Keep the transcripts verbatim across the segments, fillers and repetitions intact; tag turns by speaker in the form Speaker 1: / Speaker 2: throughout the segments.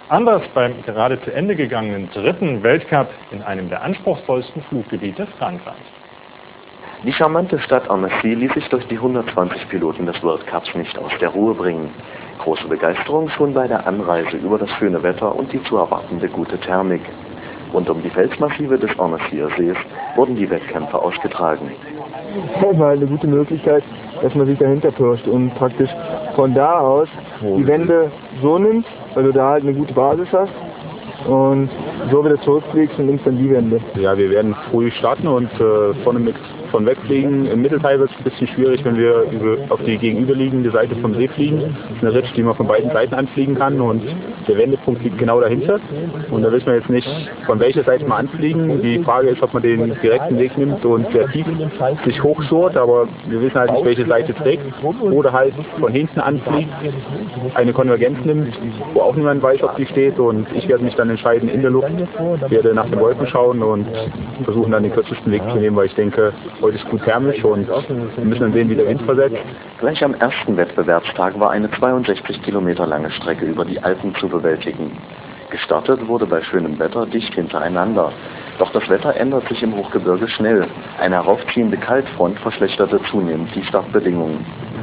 Speaker 1: Anders beim gerade zu Ende gegangenen dritten Weltcup in einem der anspruchsvollsten Fluggebiete Frankreichs.
Speaker 2: Die charmante Stadt Annecy ließ sich durch die hundertzwanzig Piloten des World Cups nicht aus der Ruhe bringen. Große Begeisterung schon bei der Anreise über das schöne Wetter und die zu erwartende gute Thermik. Rund um die Felsmassive des Annecyr Sees wurden die Wettkämpfe ausgetragen.
Speaker 3: Das war eine gute Möglichkeit, dass man sich dahinter pirscht und praktisch von da aus die Wände so nimmt, weil du da halt eine gute Basis hast und so wieder zurückfliegst und nimmst dann die Wände.
Speaker 4: Ja, wir werden früh starten und äh, vorne mit von wegfliegen. Im Mittelteil wird es ein bisschen schwierig, wenn wir über, auf die gegenüberliegende Seite vom See fliegen. Das ist eine Ritsch, die man von beiden Seiten anfliegen kann und der Wendepunkt liegt genau dahinter. Und da wissen wir jetzt nicht, von welcher Seite wir anfliegen. Die Frage ist, ob man den direkten Weg nimmt und sehr tief sich hochschurt, aber wir wissen halt nicht, welche Seite trägt. Oder halt von hinten anfliegt, eine Konvergenz nimmt, wo auch niemand weiß, ob die steht. Und ich werde mich dann entscheiden in der Luft, werde nach den Wolken schauen und versuchen dann den kürzesten Weg zu nehmen, weil ich denke, heute ist gut thermisch und wir müssen dann sehen, wie der Wind versetzt.
Speaker 2: Gleich am ersten Wettbewerbstag war eine zweiundsechzig Kilometer lange Strecke über die Alpen zu bewältigen. Gestartet wurde bei schönem Wetter dicht hintereinander. Doch das Wetter ändert sich im Hochgebirge schnell. Eine heraufziehende Kaltfront verschlechterte zunehmend die Startbedingungen.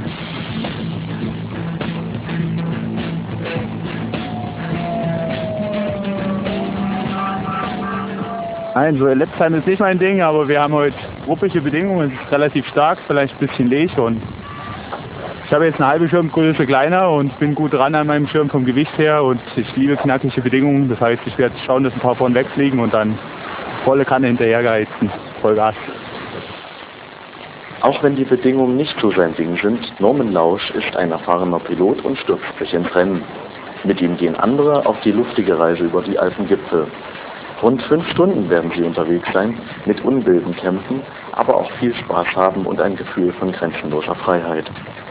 Speaker 5: Nein, so Letztime ist nicht mein Ding, aber wir haben heute ruppige Bedingungen, es ist relativ stark, vielleicht ein bisschen leg und ich habe jetzt eine halbe Schirmgröße kleiner und bin gut dran an meinem Schirm vom Gewicht her und ich liebe knackige Bedingungen, das heißt, ich werde schauen, dass ein paar vorne wegfliegen und dann volle Kanne hinterhergeheizen, Vollgas.
Speaker 2: Auch wenn die Bedingungen nicht so sein Ding sind, Norman Lausch ist ein erfahrener Pilot und stürzt sich ins Rennen. Mit ihm gehen andere auf die luftige Reise über die Alpengipfel. Rund fünf Stunden werden sie unterwegs sein, mit Unbilden kämpfen, aber auch viel Spaß haben und ein Gefühl von grenzenloser Freiheit.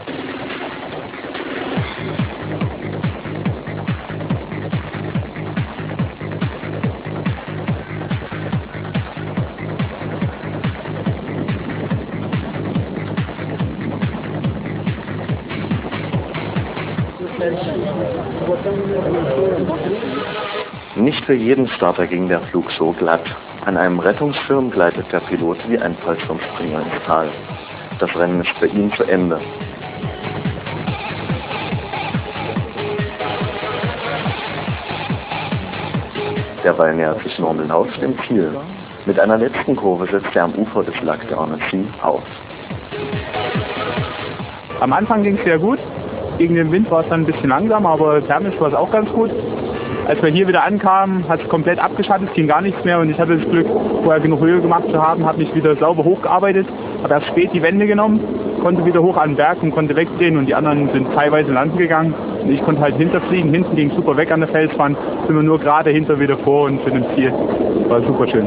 Speaker 2: Nicht für jeden Starter ging der Flug so glatt. An einem Rettungsschirm gleitet der Pilot wie ein Fallschirmspringer ins Tal. Das Rennen ist für ihn zu Ende. Derweil nähert sich Norman Lausch dem Ziel. Mit einer letzten Kurve setzt er am Ufer des Lac d'Annecy auf.
Speaker 5: Am Anfang ging es sehr gut. Gegen den Wind war es dann ein bisschen langsam, aber thermisch war es auch ganz gut. Als wir hier wieder ankamen, hat es komplett abgeschattet, es ging gar nichts mehr und ich hatte das Glück, vorher genug Höhe gemacht zu haben, habe mich wieder sauber hochgearbeitet, habe erst spät die Wände genommen, konnte wieder hoch an den Berg und konnte wegdrehen und die anderen sind teilweise landen gegangen und ich konnte halt hinterfliegen, hinten ging super weg an der Felswand, sind wir nur gerade hinter wieder vor und sind im Ziel. War super schön.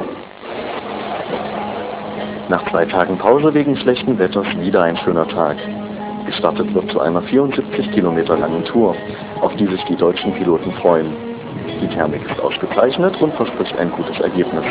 Speaker 2: Nach zwei Tagen Pause wegen schlechten Wetters wieder ein schöner Tag. Gestartet wird zu einer vierundsiebzig Kilometer langen Tour, auf die sich die deutschen Piloten freuen. Die Thermik ist ausgezeichnet und verspricht ein gutes Ergebnis.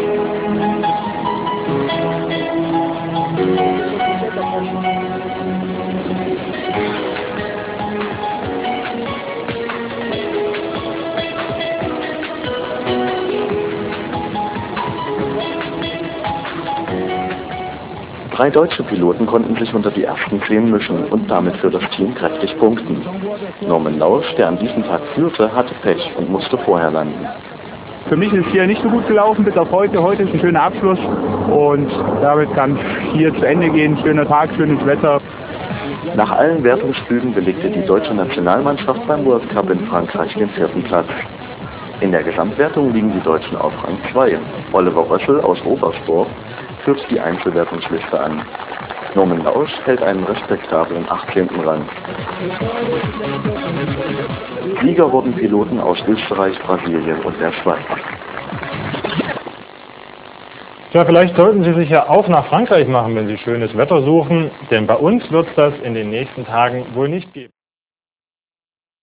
Speaker 2: Drei deutsche Piloten konnten sich unter die ersten zehn mischen und damit für das Team kräftig punkten. Norman Lausch, der an diesem Tag führte, hatte Pech und musste vorher landen.
Speaker 5: Für mich ist hier nicht so gut gelaufen, bis auf heute. Heute ist ein schöner Abschluss und damit kann es hier zu Ende gehen. Schöner Tag, schönes Wetter.
Speaker 2: Nach allen Wertungsflügen belegte die deutsche Nationalmannschaft beim World Cup in Frankreich den vierten Platz. In der Gesamtwertung liegen die Deutschen auf Rang zwei. Oliver Rössel aus Oberstdorf führt die Einzelwertungsliste an. Norman Lausch hält einen respektablen achtzehnten Rang. Sieger wurden Piloten aus Österreich, Brasilien und der Schweiz.
Speaker 1: Ja, vielleicht sollten Sie sich ja auf nach Frankreich machen, wenn Sie schönes Wetter suchen, denn bei uns wird es das in den nächsten Tagen wohl nicht geben.